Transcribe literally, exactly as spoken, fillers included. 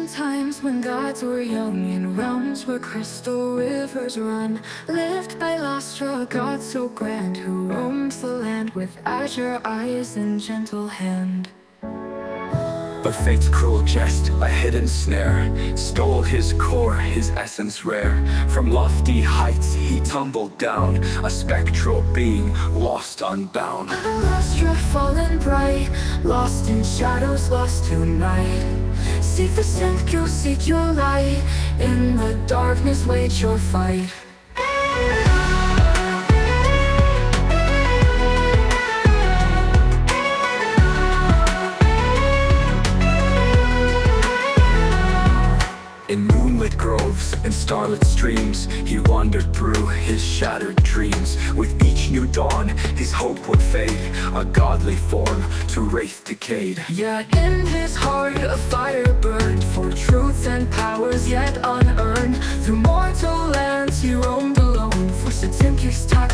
times when gods were young, in realms where crystal rivers run, lived by Lastra, a god so grand, who roamed the land with azure eyes and gentle hand. But fate's cruel jest, a hidden snare, stole his core, his essence rare. From lofty heights he tumbled down, a spectral being, lost unbound. Lastra fallen bright, lost in shadows, lost tonight. Seek the strength, go seek your light, in the darkness wage your fight. In moonlit groves and starlit streams, he wandered through his shattered dreams. With each new dawn, his hope would fade, a godly form to wraith decayed. Yet in his heart a fire burned, for truth and powers yet unearned. Through mortal lands he roamed alone, for Satimkir's time